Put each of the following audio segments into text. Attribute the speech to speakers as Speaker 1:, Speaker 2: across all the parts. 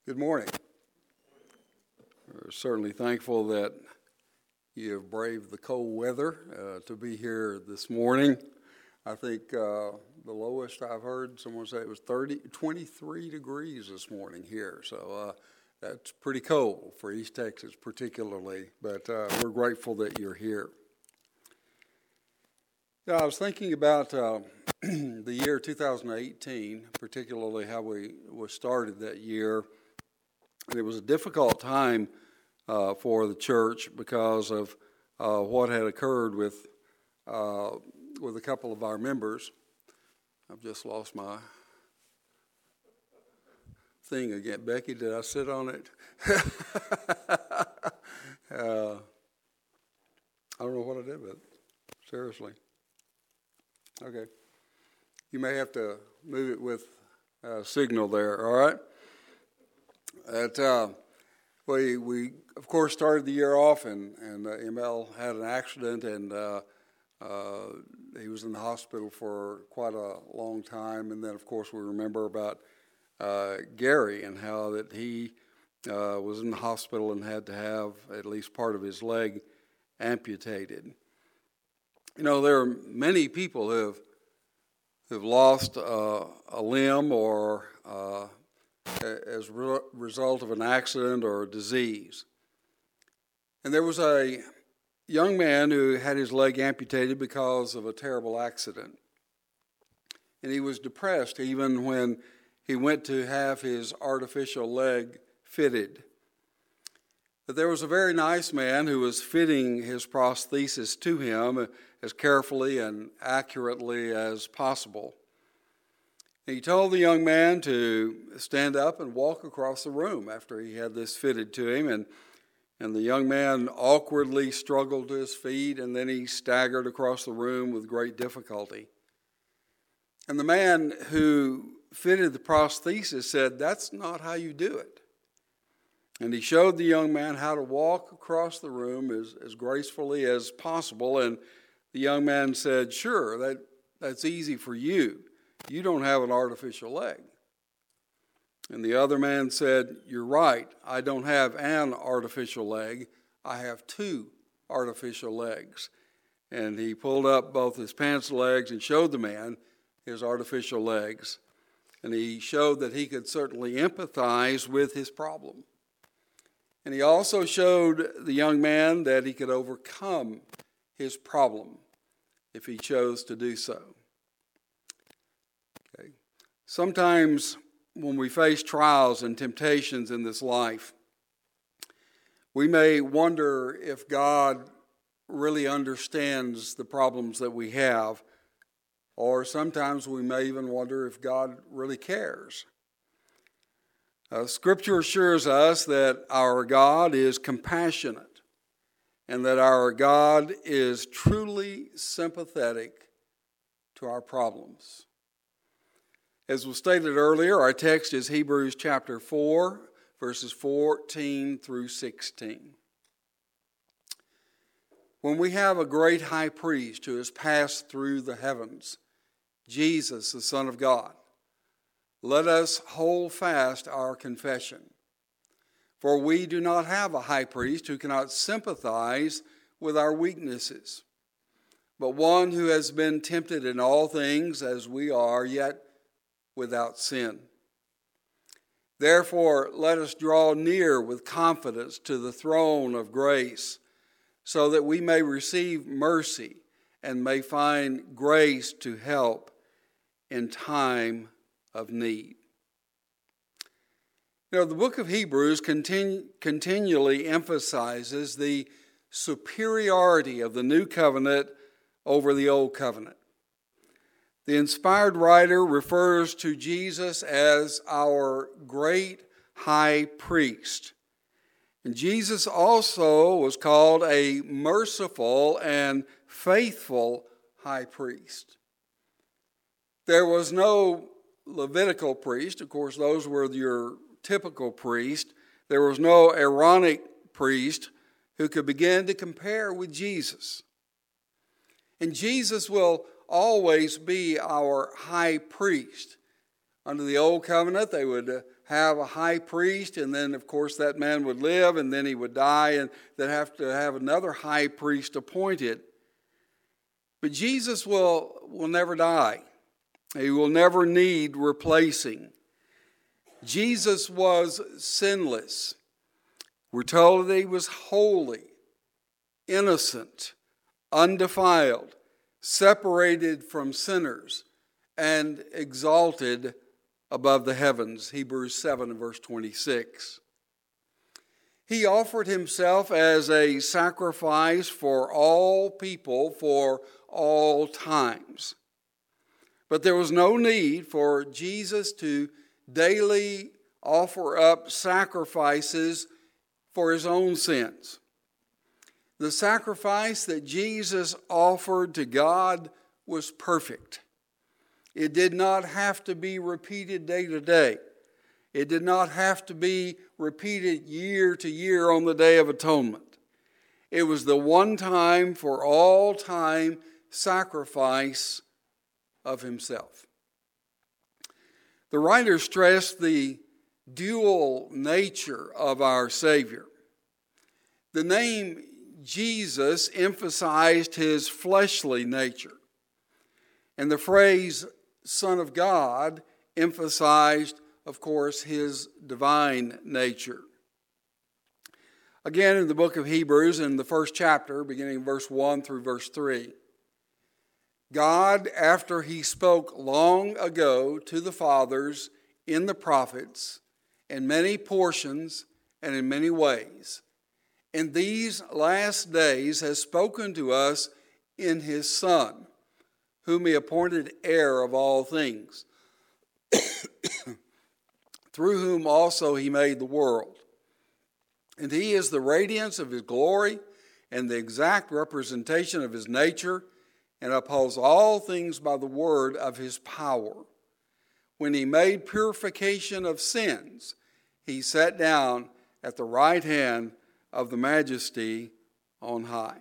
Speaker 1: Good morning. We're certainly thankful that you have braved the cold weather to be here this morning. I think the lowest I've heard someone say it was 23 degrees this morning here. So that's pretty cold for East Texas particularly, but we're grateful that you're here. Yeah, I was thinking about the year 2018, particularly how we started that year. And it was a difficult time for the church because of what had occurred with a couple of our members. I've just lost my thing again. Becky, did I sit on it? I don't know what I did with it. Seriously. Okay. You may have to move it with signal there, all right? We of course started the year off, and ML had an accident, and he was in the hospital for quite a long time. And then, of course, we remember about Gary and how that he was in the hospital and had to have at least part of his leg amputated. You know, there are many people who have lost a limb or as a result of an accident or a disease. And there was a young man who had his leg amputated because of a terrible accident. And he was depressed even when he went to have his artificial leg fitted. But there was a very nice man who was fitting his prosthesis to him as carefully and accurately as possible. He told the young man to stand up and walk across the room after he had this fitted to him, and the young man awkwardly struggled to his feet, and then he staggered across the room with great difficulty. And the man who fitted the prosthesis said, "That's not how you do it." And he showed the young man how to walk across the room as gracefully as possible, and the young man said, "Sure, that's easy for you. You don't have an artificial leg." And the other man said, "You're right. I don't have an artificial leg. I have two artificial legs." And he pulled up both his pants legs and showed the man his artificial legs. And he showed that he could certainly empathize with his problem. And he also showed the young man that he could overcome his problem if he chose to do so. Sometimes when we face trials and temptations in this life, we may wonder if God really understands the problems that we have, or sometimes we may even wonder if God really cares. Scripture assures us that our God is compassionate and that our God is truly sympathetic to our problems. As was stated earlier, our text is Hebrews chapter 4, verses 14 through 16. When we have a great high priest who has passed through the heavens, Jesus, the Son of God, let us hold fast our confession. For we do not have a high priest who cannot sympathize with our weaknesses, but one who has been tempted in all things as we are, yet without sin. Therefore, let us draw near with confidence to the throne of grace, so that we may receive mercy and may find grace to help in time of need. You know, the book of Hebrews continually emphasizes the superiority of the new covenant over the old covenant. The inspired writer refers to Jesus as our great high priest. And Jesus also was called a merciful and faithful high priest. There was no Levitical priest. Of course, those were your typical priest. There was no Aaronic priest who could begin to compare with Jesus. And Jesus will always be our high priest. Under the old covenant, they would have a high priest, and then, of course, that man would live, and then he would die, and they'd have to have another high priest appointed. But Jesus will never die. He will never need replacing. Jesus was sinless. We're told that he was holy, innocent, undefiled, separated from sinners, and exalted above the heavens. Hebrews 7 verse 26. He offered himself as a sacrifice for all people for all times. But there was no need for Jesus to daily offer up sacrifices for his own sins. The sacrifice that Jesus offered to God was perfect. It did not have to be repeated day to day. It did not have to be repeated year to year on the Day of Atonement. It was the one time for all time sacrifice of himself. The writer stressed the dual nature of our Savior. The name Jesus emphasized his fleshly nature, and the phrase Son of God emphasized, of course, his divine nature. Again, in the book of Hebrews, in the first chapter, beginning verse 1 through verse 3, God, after he spoke long ago to the fathers in the prophets, in many portions and in many ways, in these last days has spoken to us in his Son, whom he appointed heir of all things, through whom also he made the world. And he is the radiance of his glory and the exact representation of his nature, and upholds all things by the word of his power. When he made purification of sins, he sat down at the right hand of the Majesty on high.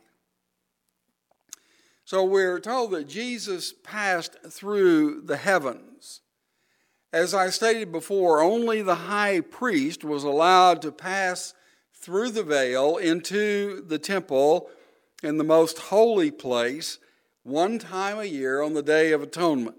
Speaker 1: So we're told that Jesus passed through the heavens. As I stated before, only the high priest was allowed to pass through the veil into the temple in the most holy place one time a year on the Day of Atonement.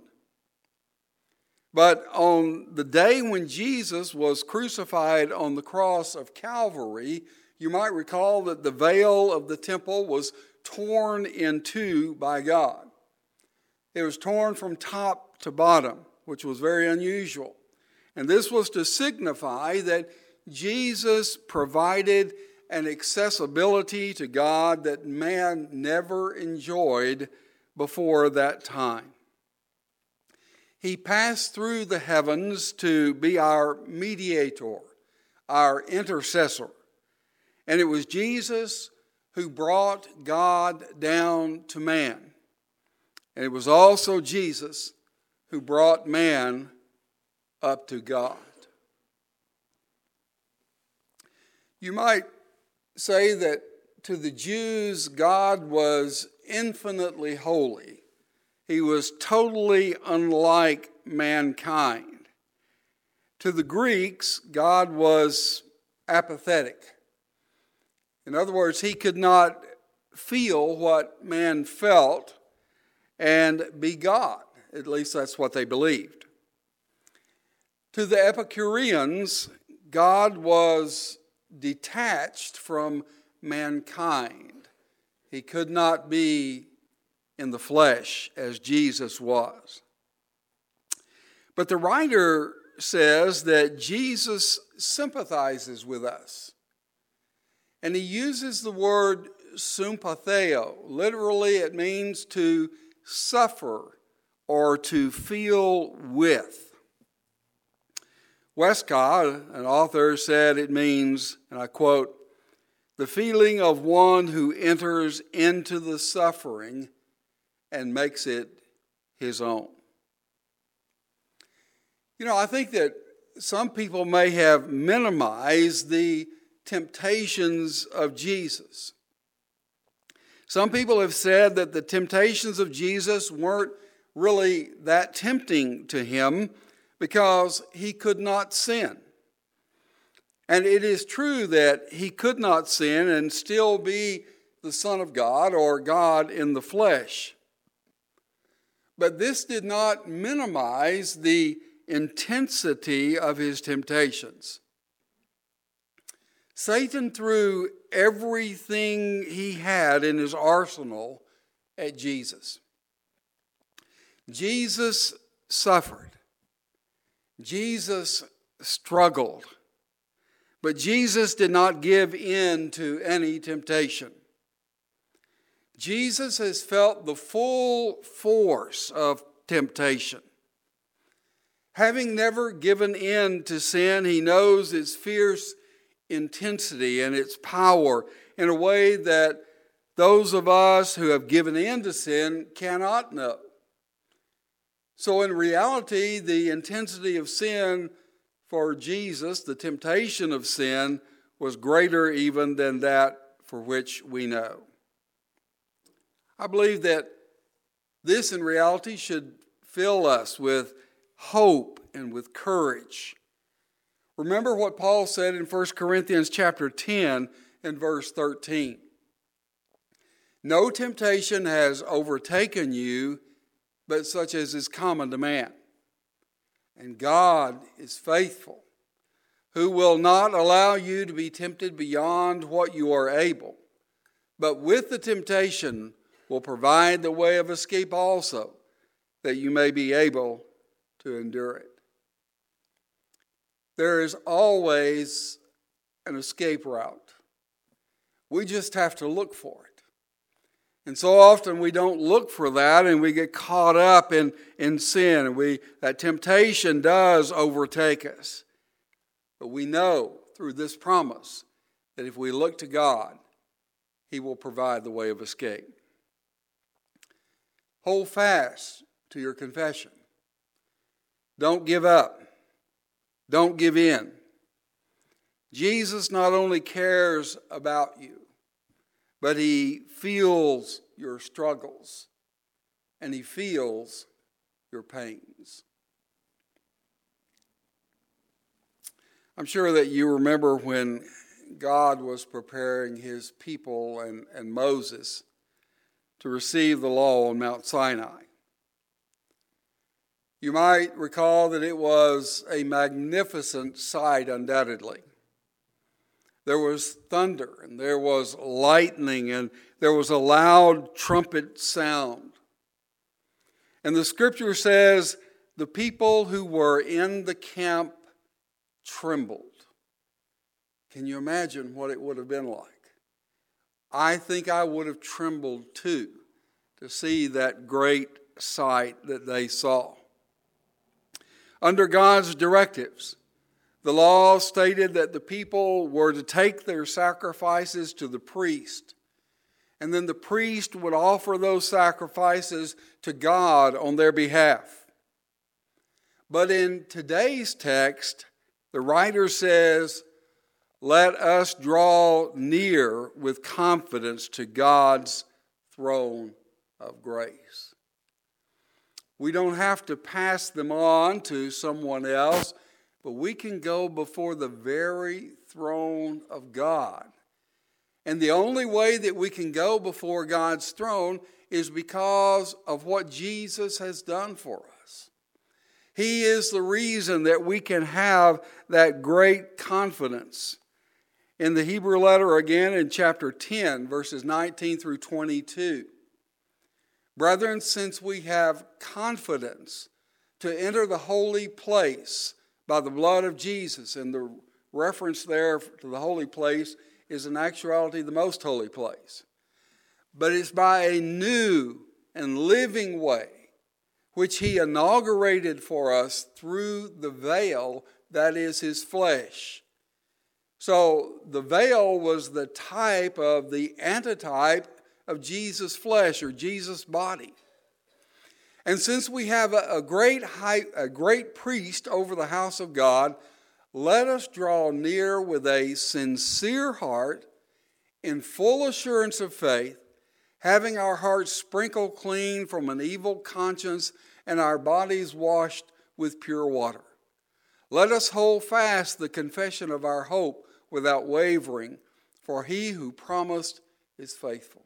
Speaker 1: But on the day when Jesus was crucified on the cross of Calvary, you might recall that the veil of the temple was torn in two by God. It was torn from top to bottom, which was very unusual. And this was to signify that Jesus provided an accessibility to God that man never enjoyed before that time. He passed through the heavens to be our mediator, our intercessor. And it was Jesus who brought God down to man. And it was also Jesus who brought man up to God. You might say that to the Jews, God was infinitely holy. He was totally unlike mankind. To the Greeks, God was apathetic. In other words, he could not feel what man felt and be God. At least that's what they believed. To the Epicureans, God was detached from mankind. He could not be in the flesh as Jesus was. But the writer says that Jesus sympathizes with us. And he uses the word sympatheo. Literally, it means to suffer or to feel with. Westcott, an author, said it means, and I quote, the feeling of one who enters into the suffering and makes it his own. You know, I think that some people may have minimized the temptations of Jesus. Some people have said that the temptations of Jesus weren't really that tempting to him because he could not sin. And it is true that he could not sin and still be the Son of God or God in the flesh. But this did not minimize the intensity of his temptations. Satan threw everything he had in his arsenal at Jesus. Jesus suffered. Jesus struggled. But Jesus did not give in to any temptation. Jesus has felt the full force of temptation. Having never given in to sin, he knows its fierce intensity and its power in a way that those of us who have given in to sin cannot know. So in reality, the intensity of sin for Jesus, the temptation of sin, was greater even than that for which we know. I believe that this in reality should fill us with hope and with courage. Remember what Paul said in 1 Corinthians chapter 10 and verse 13. No temptation has overtaken you, but such as is common to man. And God is faithful, who will not allow you to be tempted beyond what you are able, but with the temptation will provide the way of escape also, that you may be able to endure it. There is always an escape route. We just have to look for it. And so often we don't look for that, and we get caught up in sin, and that temptation does overtake us. But we know through this promise that if we look to God, he will provide the way of escape. Hold fast to your confession. Don't give up. Don't give in. Jesus not only cares about you, but he feels your struggles and he feels your pains. I'm sure that you remember when God was preparing his people and Moses to receive the law on Mount Sinai. You might recall that it was a magnificent sight, undoubtedly. There was thunder, and there was lightning, and there was a loud trumpet sound. And the scripture says the people who were in the camp trembled. Can you imagine what it would have been like? I think I would have trembled too to see that great sight that they saw. Under God's directives, the law stated that the people were to take their sacrifices to the priest, and then the priest would offer those sacrifices to God on their behalf. But in today's text, the writer says, "Let us draw near with confidence to God's throne of grace." We don't have to pass them on to someone else, but we can go before the very throne of God. And the only way that we can go before God's throne is because of what Jesus has done for us. He is the reason that we can have that great confidence. In the Hebrew letter again in chapter 10, verses 19 through 22. Brethren, since we have confidence to enter the holy place by the blood of Jesus, and the reference there to the holy place is in actuality the most holy place. But it's by a new and living way, which he inaugurated for us through the veil that is his flesh. So the veil was the type of the antitype of Jesus' flesh or Jesus' body. And since we have a great priest over the house of God, let us draw near with a sincere heart, in full assurance of faith, having our hearts sprinkled clean from an evil conscience and our bodies washed with pure water. Let us hold fast the confession of our hope without wavering, for he who promised is faithful.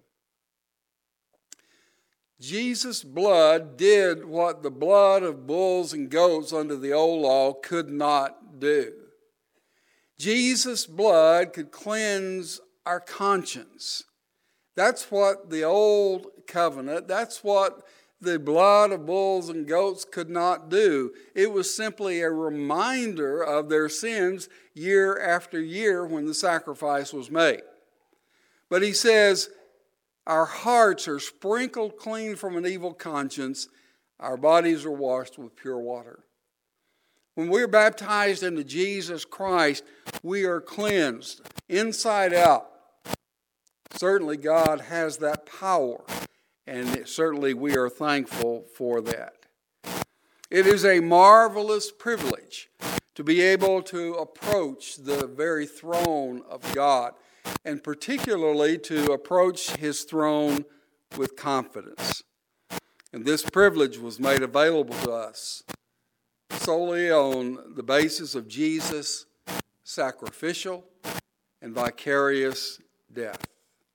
Speaker 1: Jesus' blood did what the blood of bulls and goats under the old law could not do. Jesus' blood could cleanse our conscience. That's what the old covenant, that's what the blood of bulls and goats could not do. It was simply a reminder of their sins year after year when the sacrifice was made. But he says, our hearts are sprinkled clean from an evil conscience. Our bodies are washed with pure water. When we're baptized into Jesus Christ, we are cleansed inside out. Certainly God has that power, and certainly we are thankful for that. It is a marvelous privilege to be able to approach the very throne of God, and particularly to approach his throne with confidence. And this privilege was made available to us solely on the basis of Jesus' sacrificial and vicarious death.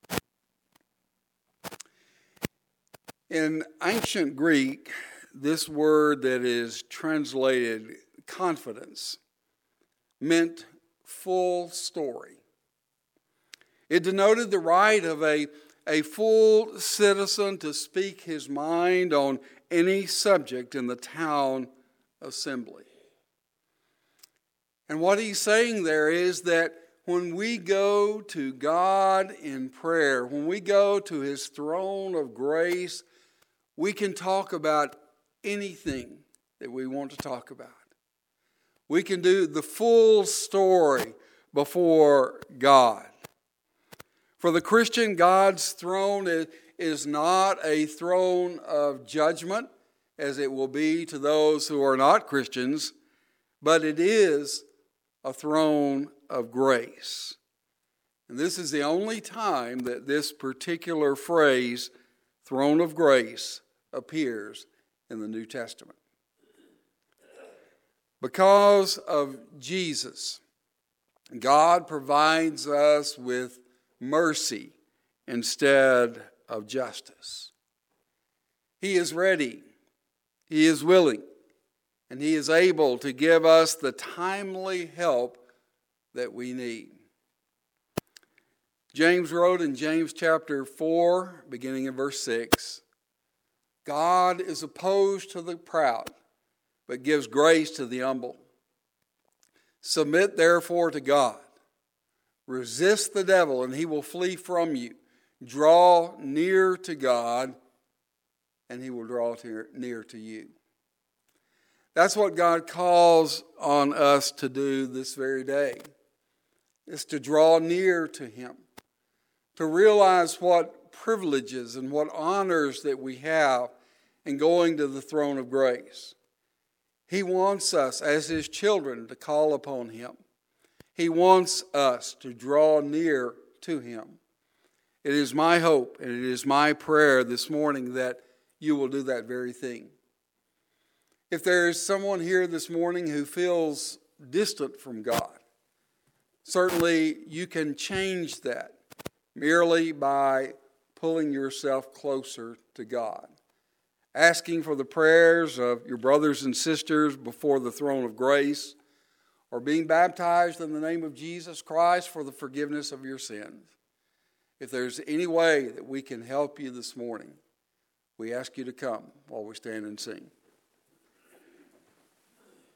Speaker 1: In ancient Greek, this word that is translated confidence meant full story. It denoted the right of a full citizen to speak his mind on any subject in the town assembly. And what he's saying there is that when we go to God in prayer, when we go to his throne of grace, we can talk about anything that we want to talk about. We can do the full story before God. For the Christian, God's throne is not a throne of judgment, as it will be to those who are not Christians, but it is a throne of grace. And this is the only time that this particular phrase, throne of grace, appears in the New Testament. Because of Jesus, God provides us with mercy instead of justice. He is ready, he is willing, and he is able to give us the timely help that we need. James wrote in James chapter 4, beginning in verse 6, God is opposed to the proud, but gives grace to the humble. Submit therefore to God. Resist the devil, and he will flee from you. Draw near to God, and he will draw near to you. That's what God calls on us to do this very day, is to draw near to him, to realize what privileges and what honors that we have in going to the throne of grace. He wants us as his children to call upon him. He wants us to draw near to him. It is my hope and it is my prayer this morning that you will do that very thing. If there is someone here this morning who feels distant from God, certainly you can change that merely by pulling yourself closer to God, asking for the prayers of your brothers and sisters before the throne of grace, or being baptized in the name of Jesus Christ for the forgiveness of your sins. If there's any way that we can help you this morning, we ask you to come while we stand and sing.